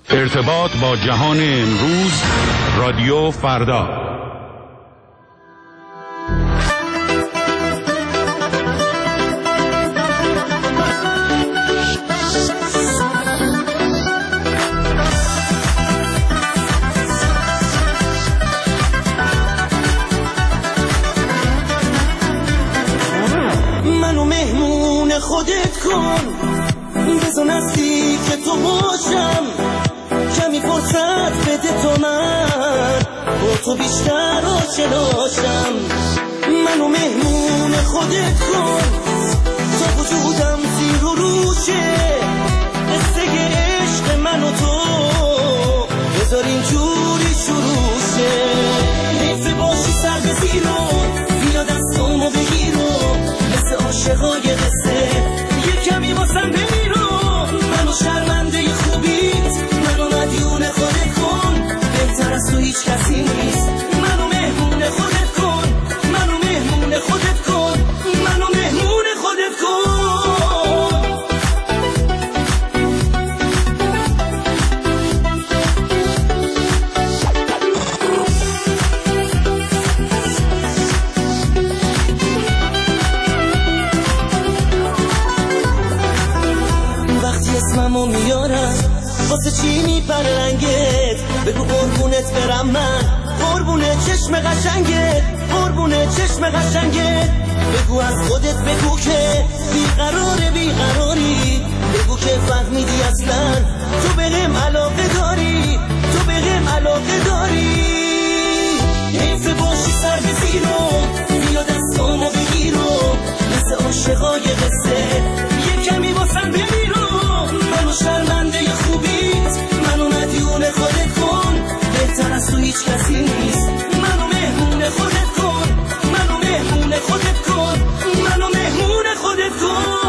ارتباط با جهان امروز، رادیو فردا. منو مهمون خودت کن، بزن نزدیک تو باشم، کمی فرصت بده تا من با تو بیشتر آشناشم. منو مهمون خودت کن تا وجودم زیر و روشه، قصه عشق من و تو بذار اینجوری شروع شه. حیف باشی سر به زیرو، بیا دستامو بگیرو، مثل عاشقای قصه یه کمی واسم بمیرو. منو شرمنده خوبیت، منو مدیون خودت کن، بهتر از تو هیچ کسی نیست. منو مهمون خودت کن، منو مهمون خودت کن، منو مهمون خودت کن. وقتی اسممو میارم واسه چی میپره رنگت؟ بگو قربونت برم من، قربونه چشم قشنگت، قربونه چشم قشنگت. بگو از خودت بگو که بیقراره بیقراری، بگو که فهمیدی اصلا تو بهم علاقه داری، تو بهم علاقه داری. حیف باشی سر به زیرو، بیا دستامو بگیرو، مثل عاشقای قصه یه کمی واسم بمیرو. منو شرمنده خوبیت، منو مدیون خودت کن، بهتر از تو هیچ کسی نیست. منو مهمون خودت کن، منو مهمون خودت کن، منو مهمون خودت کن.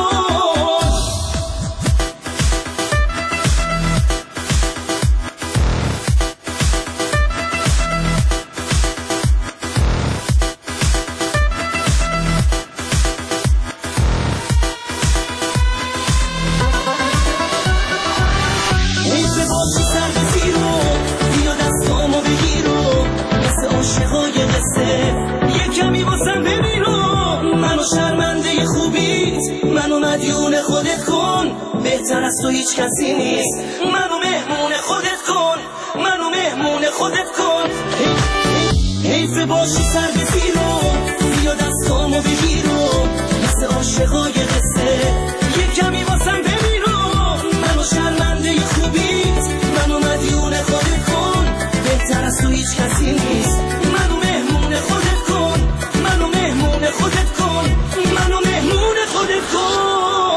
شرمنده خوبیت، منو مدیون خودت کن، بهتر از تو هیچ کسی نیست. منو مهمون خودت کن، منو مهمون خودت کن. حیف باشی سر به زیرو، بیا دستامو بگیرو، مثل عاشقای قصه یه کمی واسم بمیرو. منو شرمنده خوبیت، منو مدیون خودت کن، بهتر از تو هیچ کسی نیست. منو مهمون خودت کن، منو مهمون خودت کن، منو مهمون خودت کن.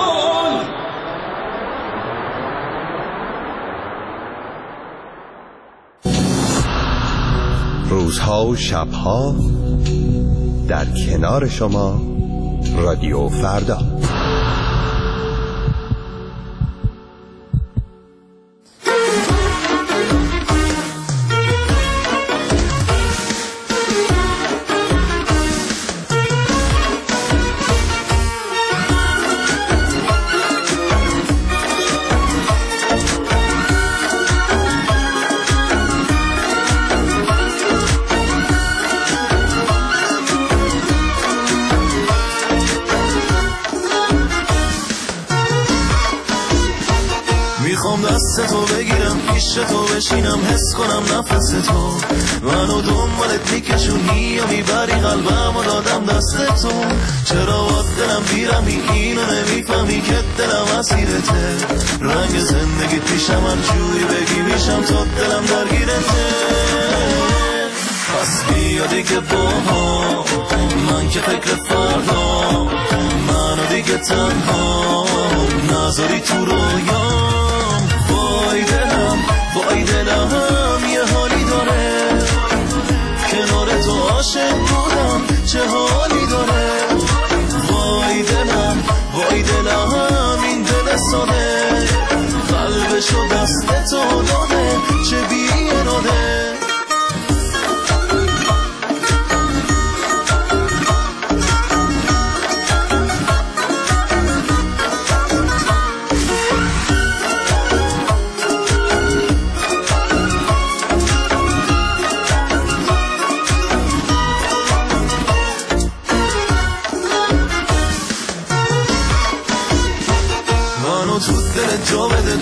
روزها و شبها در کنار شما، رادیو فردا. دست تو بگیرم، پیش تو بشینم، حس کنم نفس تو منو دنبالت میکشونی یا میبری قلبم و دادم دست تو. چرا با دلم بیرمی اینو نمیفهمی که دلم اسیرته، رنگ زندگی پیشم هر جوری بگی میشم تا دلم درگیرته. پس بیا دیگه با من که فکر فردا، منو دیگه تنها نذاری تو رویام. وای دلم یه حالی داره، کنار تو عاشق بودم چه حالی داره. وای دلم این دل ساده، قلبشو دست تو داده چه بی اراده.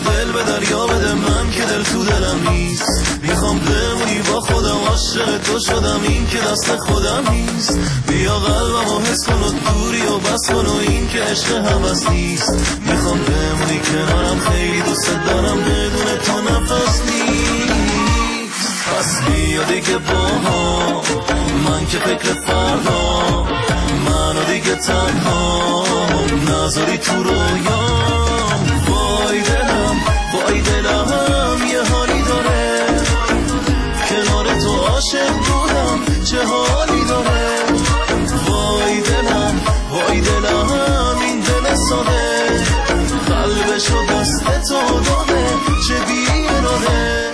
دل به دریا بده من که دل تو دلم نیست. میخوام بمونی با خودم عاشق تو شدم این که دست خودم نیست. بیا قلبمو حس کن و دوری و بس کن و این که عشق هوس نیست. میخوام بمونی کنارم خیلی دوست دارم بدون تو نفس نیست. پس بیا دیگه باها من که فکر فردا منو دیگه تنها نذاری تو رویام. وای دلم یه حالی داره کنار تو عاشق بودم چه حالی داره. وای دلم این دل ساده قلبشو دست تو داده چه بیراده.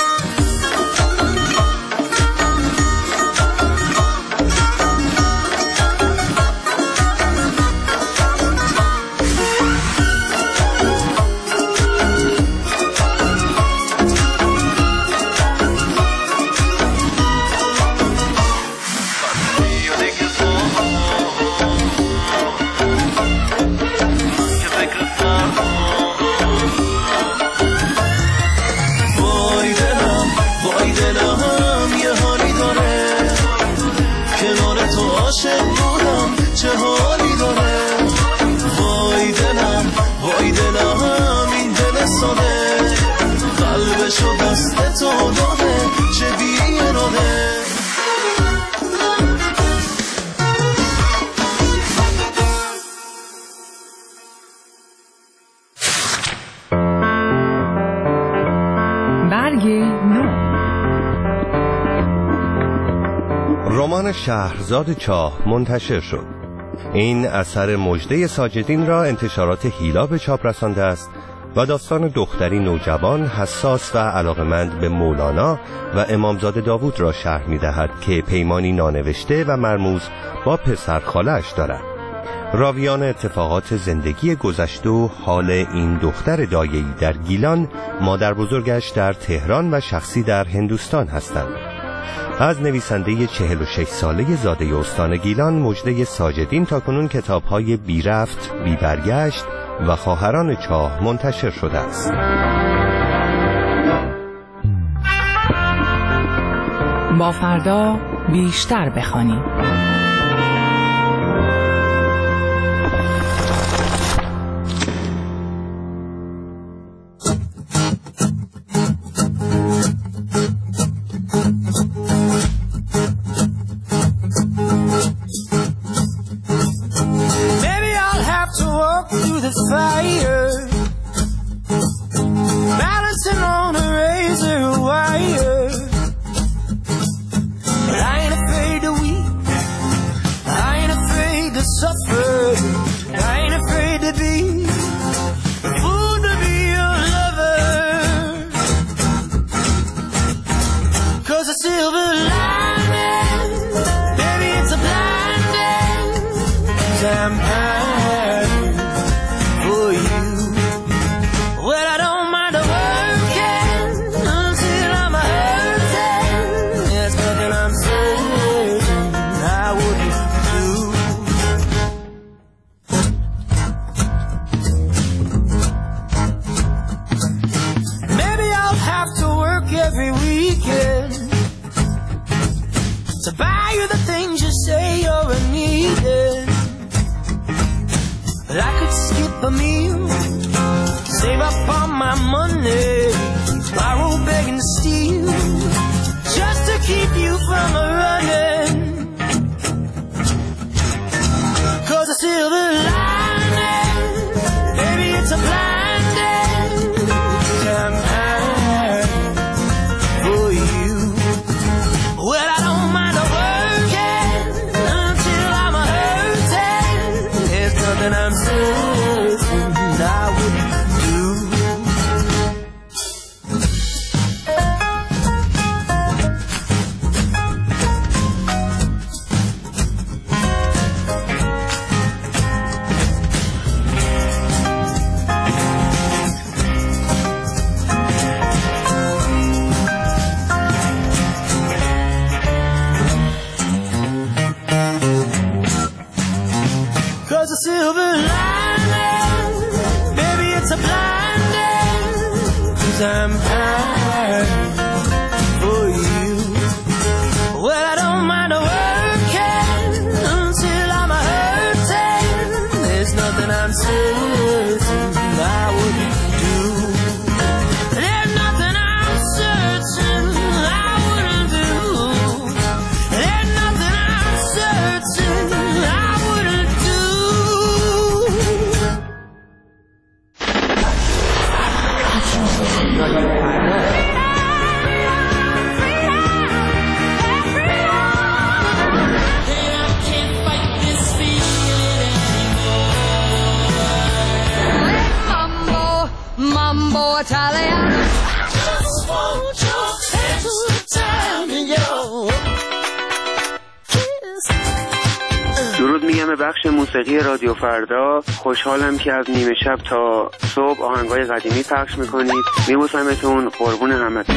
رمان شهرزاد چاه منتشر شد. این اثر مژده ساجدین را انتشارات هیلا به چاپ رسانده است و داستان دختری نوجوان حساس و علاقمند به مولانا و امامزاده داوود را شرح می‌دهد که پیمانی نانوشته و مرموز با پسر خاله‌اش دارد. راویان اتفاقات زندگی گذشته و حال این دختر دایه‌ای در گیلان، مادر بزرگش در تهران و شخصی در هندوستان هستند. از نویسنده 46 ساله زاده استان گیلان مژده ساجدین تاکنون کتاب‌های بی رفت، بی برگشت و خواهران چاه منتشر شده است. با فردا بیشتر بخوانیم. champagne for you. Well, I don't mind working until I'm hurting. There's nothing I'm certain I wouldn't do. There's nothing I'm certain I wouldn't do. There's nothing I'm certain I wouldn't do. Mambo Italiano. Just want your hands to tell me your kiss. درود میگم به بخش موسیقی رادیو فردا. خوشحالم که از نیمه شب تا صبح آهنگای قدیمی پخش میکنید. میبوسمتون، قربون همتون.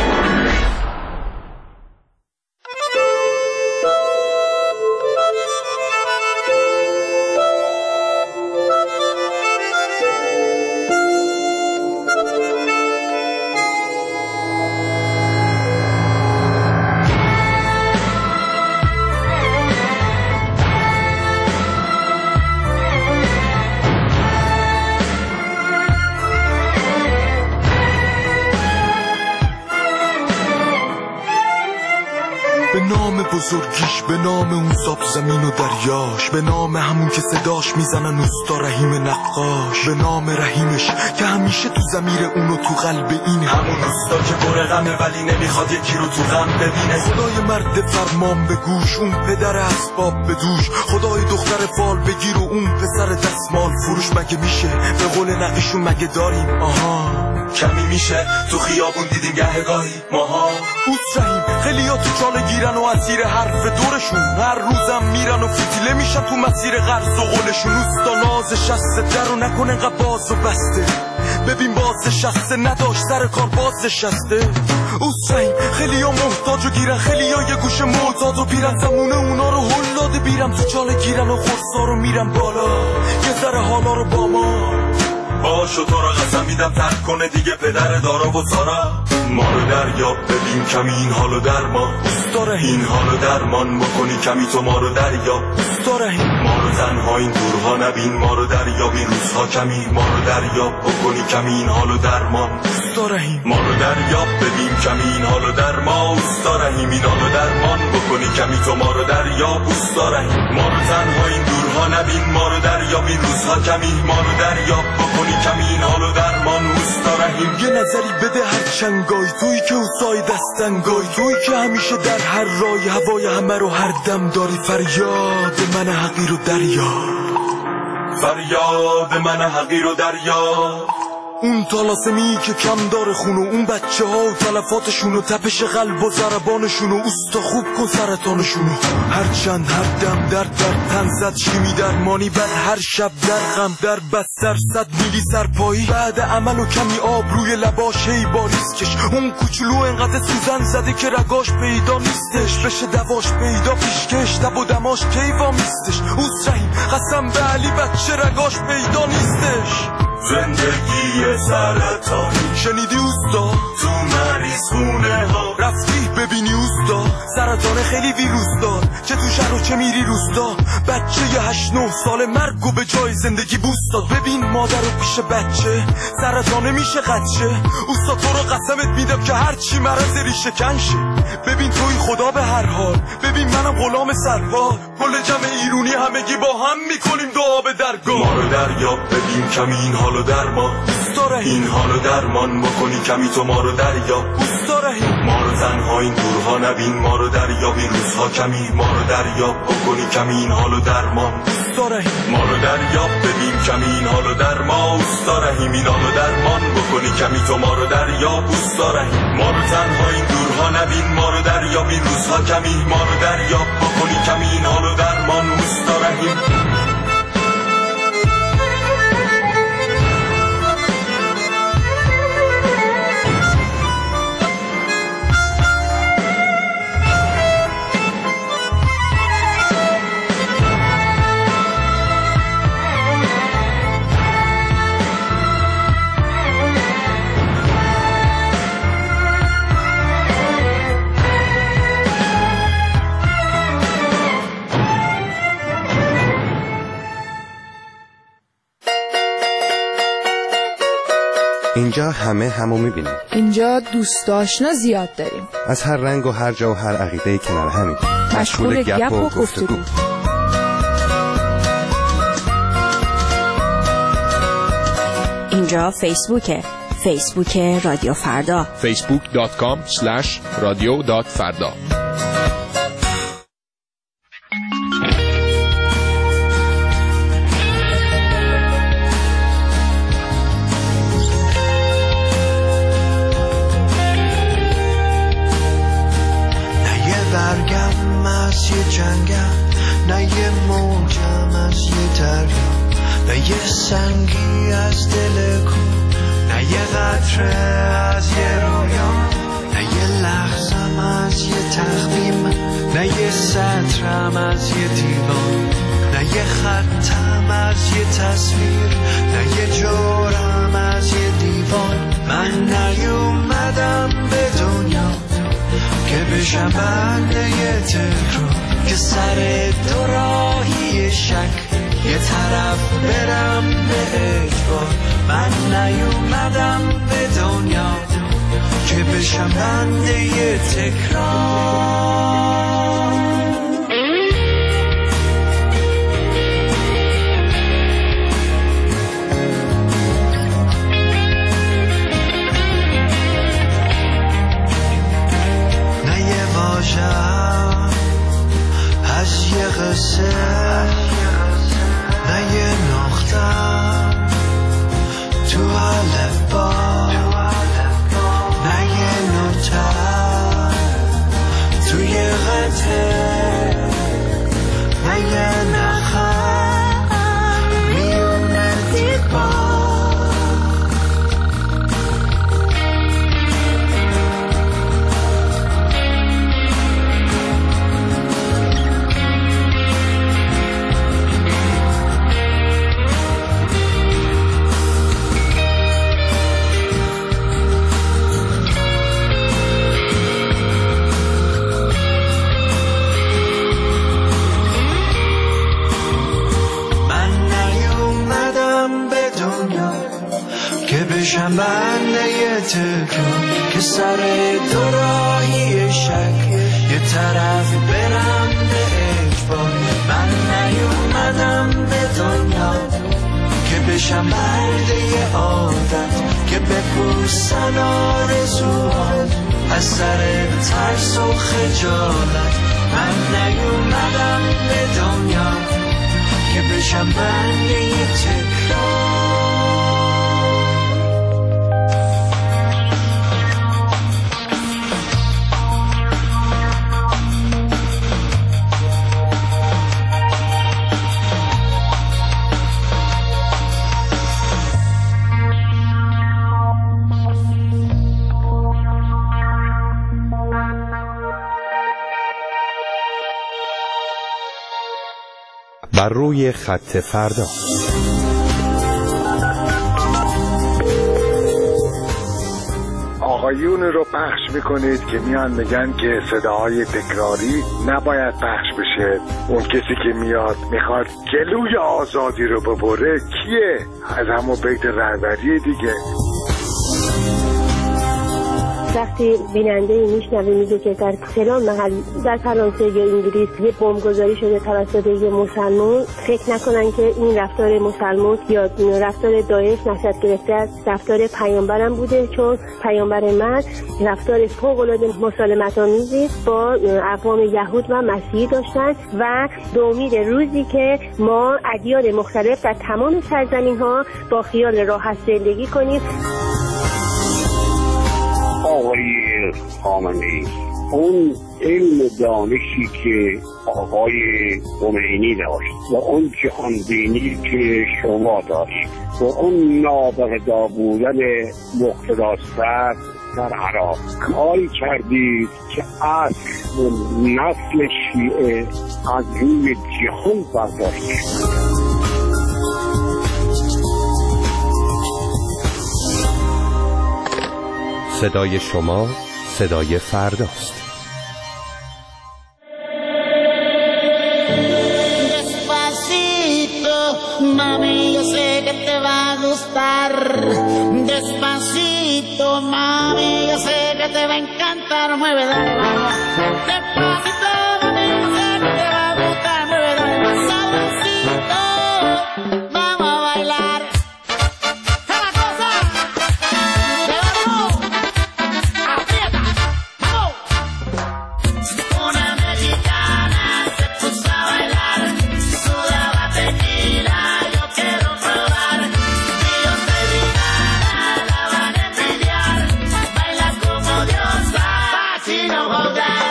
به نام بزرگیش، به نام اون زاب زمین و دریاش، به نام همون که صداش میزنن اوستا رحیم نقاش، به نام رحیمش که همیشه تو ضمیر اونو تو قلب این همون اوستا که پر غمه ولی نمیخواد یکی رو تو غم ببینه. خدای مرد فرمان به گوش، اون پدر اسباب به دوش، خدای دختر فال بگیر و اون پسر دستمال فروش. مگه میشه به قول نقیشون مگه داریم آها کمی میشه تو خیابون دیدیم گهگاهی ماها. اوست رحیم خیلی ها تو چاله گیرن و اسیر حرف دورشون، هر روزم میرن و فتیله میشن تو مسیر قرض و قولشون. اوستا نازش شسته در و نکنه انقدر باز و بسته، ببین باز شسته نداشت سر کار باز شسته. اوست رحیم خیلی ها محتاج و گیرن، خیلی ها یه گوش معتاد و بیرن، زمونه اونا رو هلاده بیرم تو چاله گیرن و خورسا رو میرن بالا یه ذره حالا رو با ما باشو. تو را قسم میدم ترک کنه دیگه پدر دارا و سارا. ما رو دریاب ببین کمی این حالو در ما اوستا رحیم، این حالو درمان بکنی کمی تو ما رو دریاب اوستا رحیم. ما رو تنها این دورها نبین، ما رو دریاب این روزها کمی، ما رو دریاب بکنی کمی این حالو درمان اوستا رحیم. ما رو دریاب ببین کمی این حالو در ما اوستا رحیم، این حالو درمان بکنی کمی تو ما رو دریاب اوستا رحیم. ما رو تنها این دورها نبین، ما رو دریاب این روزها کمی، ما رو دریاب بکنی کمی این حالو درمان اوستا رحیم. یه نظری بده هر چنگای تویی که اوسای دستنگای تویی که همیشه در هر رای هوای همه رو هر دم داری. فریاد من حقیر و دریا، فریاد من حقیر و دریا. اون تالاسمی که کم داره خونو، اون بچه ها و تلفاتشون و تپش قلب و ضربانشون و اوستا خوب کن سرطانشونو. هر چند هر دم در تن زد شیمی درمانی، بعد هر شب در غم در بستر 100 میلی سرپایی، بعد عمل و کمی آب روی لباش هی باریز کش. اون کوچولو انقدر سوزن زده که رگاش پیدا نیستش، بشه دواش پیدا پیشکش دب و دماش کیفا میستش. اوست رحیم قسم به علی بچه رگاش پیدا نیستش. زندگی سرطانی شنیدی اوستا تو مریض خونه ها رفتی ببینی اوستا سرطان خیلی ویروس دار، چه تو شهر و چه میری روستا. بچه 8-9 ساله مرگ و به جای زندگی بوست داد. ببین مادر رو پیش بچه سرطانه میشه قدشه. اوستا تو رو قسمت میدم که هر چی مرض ریشه کنشه. ببین توی خدا به هر حال، ببین منم غلام سرپا، کل جمع ایرونی همگی با هم میکنیم دعا به درگاه. ما رو دریاب ببین کمی این حالو درمان اوستا رحیم، این حالو درمان بکنی کمی تو ما رو دریاب اوستا رحیم. ما رو تنها این دورها نبین، ما رو دریاب این روزها کمی، ما رو دریاب بکنی کمی این حالو درمان اوستا رحیم. ما رو دریاب ببین کمی این حالو درمان اوستا رحیم، این حالو درمان بکنی کمی تو ما رو دریاب اوستا رحیم. ما رو تنها این دورها نبین، ما رو دریاب این روزها کمی، ما رو دریاب بکنی کمی این حالو درمان اوستا رحیم. اینجا همه همو میبینیم. اینجا دوست آشنا زیاد داریم. از هر رنگ و هر جا و هر عقیده کنار همین. مشغول گپ و گفتگو. اینجا فیسبوک رادیو فردا. facebook.com/radio.farda. نه یه موجم از یه دریا، نه یه سنگی از دل کو، نه یه قطره از یه رویا، نه یه لحظم از یه تخمین، نه یه سطرم از یه دیوان، نه یه خطم از یه تصویر، نه یه جورم از یه دیوان. من نیومدم به دنیا که بشم بنده یه تکرار، که سر دو راهی شک یه طرف برم به اجبار. من نیومدم به دنیا که بشم بنده یه تکرار. نه یه واژه‌ام از یه قصه، نه یه نقطه‌ام تو الفبا، نه یه نوتم توی قطعه، نه یه نخم میونه دیوار. بشم بنده یه تکرار، که سر دو راهی شک یه طرف برم به اجبار. من نیومدم به دنیا که بشم بنده یه عادت، که بپوسن آرزوها از سر ترس و خجالت. من نیومدم به دنیا که بشم بنده یه تکرار. بر روی خط فردا. آقایون رو پخش میکنید که میان میگن که صداهای تکراری نباید پخش بشه. اون کسی که میاد میخواد جلوی آزادی رو ببره کیه؟ از همون بیت رهبری دیگه. وقتی بیننده میشنوه میگه که در فلان محل در فرانسه یا انگلیس یه بمبگذاری شده توسط یه مسلمان، فکر نکنن که این رفتار مسلمان یا رفتار داعش نشأت گرفته از رفتار پیامبرم بوده، چون پیامبر من رفتار فوق‌العاده مسالمت‌آمیزی با اقوام یهود و مسیحی داشتن و به امید روزی که ما ادیان مختلف در تمام سرزمین‌ها با خیال راحت زندگی کنیم. آقای خامنه‌ای، اون علم دانشی که آقای خمینی داشت و اون جهان بینی که شما دارید و اون نابغه‌دار بودن مقتدی صدر در عراق، کاری کردید که اصل نسل شیعه از روی جهان برداشته شد. صدای شما صدای فرداست. Despacito, mami, yo sé que te va a gustar. Despacito, mami, yo sé que te va a encantar. Mueve, dale, vamos. Despacito, mami, yo sé que te va a gustar. Mueve, dale, más sabrosito. Vamos a bailar. ¡Cada cosa! ¡Debajo! ¡Aprieta! ¡Vamos! Una mexicana se puso a bailar. Sudaba tequila, yo quiero probar. Dios de Vigana la van a envidiar. Baila como diosa, así no jodan.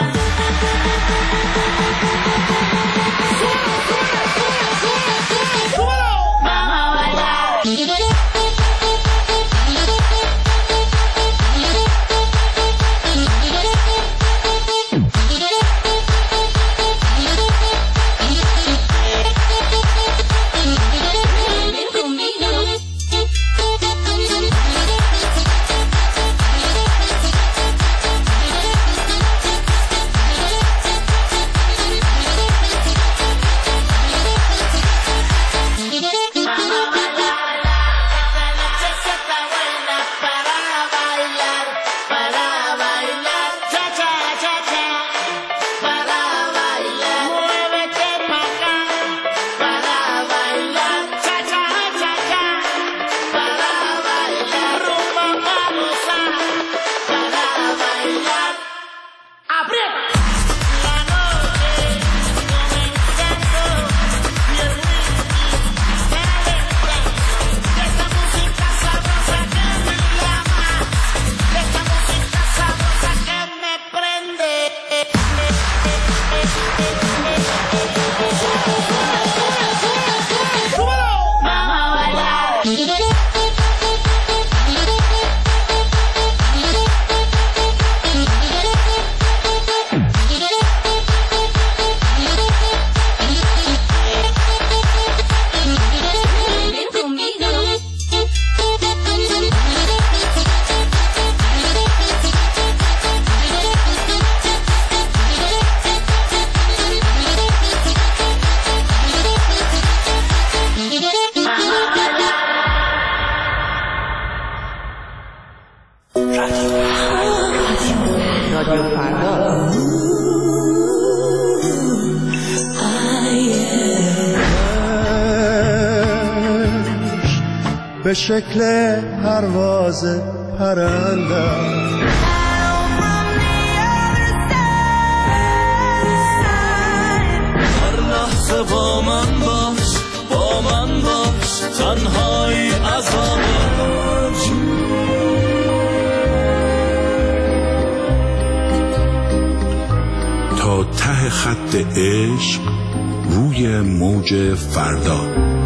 ¡Súbelo! Vamos a bailar. به شکل پرواز پرنده هر لحظه با من باش تنهایی از تا ته خط عشق روی موج فردا.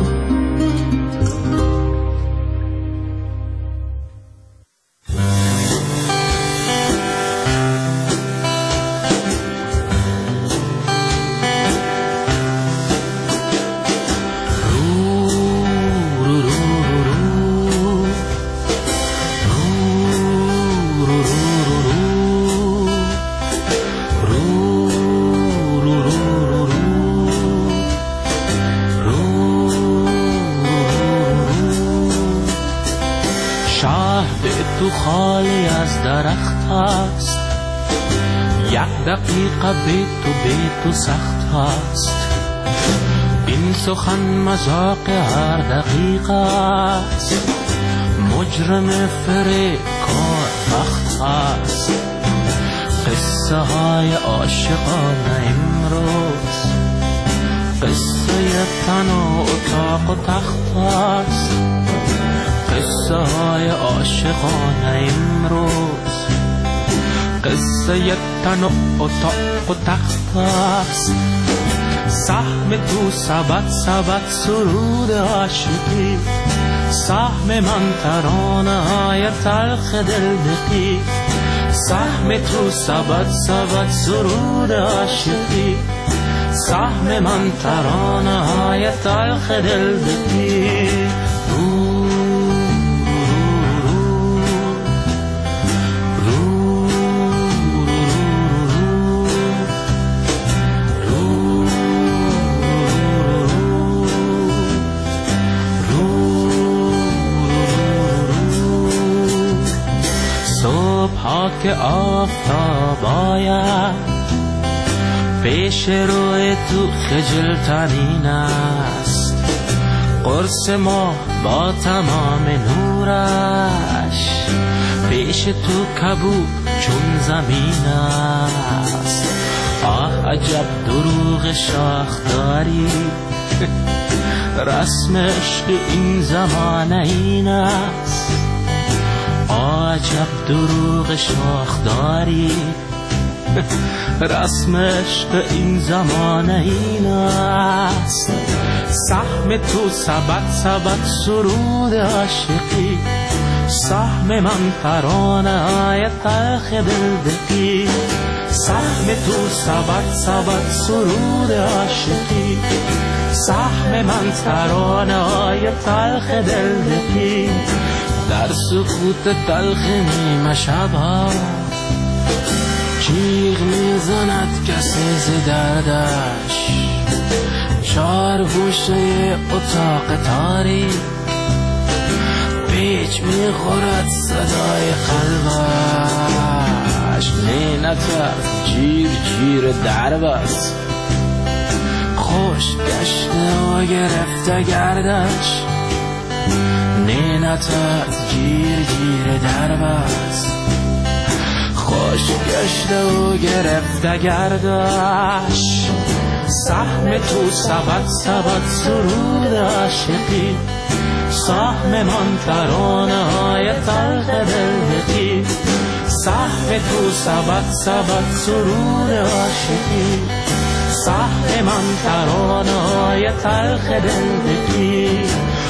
خالی از درخت است، یک دقیقه بی تو سخت است. این سخن مذاق هر دقیقه است، مجرم فریبکار بخت است. قصه های عاشقانه امروز قصه تن و اتاق و تخت است. قصه های عاشقانه امروز قصه تن و اتاق و تخت است. سهم تو سبد سرود عاشقی، سهم من ترانه های تلخ دلدقی. سهم تو سبد سرود عاشقی، سهم من ترانه های تلخ دلدقی. صبح که آفتاب آید پیش روی تو خجل ترین است، قرص ما با تمام نورش پیش تو کبود چون زمین است. آه عجب دروغ شاخداری، رسم عشق این زمان این است. آه عجب دروغ شاخداری، رسم عشق این زمان این است. سهم تو سبد سرود عاشقی، سهم من ترانه های تلخ دلدقی. سهم تو سبد سرود عاشقی، سهم من ترانه های تلخ دلدقی. در سکوت تلخ نیمه شبها جیغ میزند کسی ز دردش، چار گوشه اتاق تاریک پیچ میخورد صدای قلبش. نینتر جیر درب است، خوش گشته و گرفته گردش. نینتر جیر درب است، خوش گشته و گرفته گردش. سهم تو سبد سرود عاشقی، سهم من ترانه های تلخ دلدقی. سهم تو سبد سرود عاشقی، سهم من ترانه های تلخ دلدقی.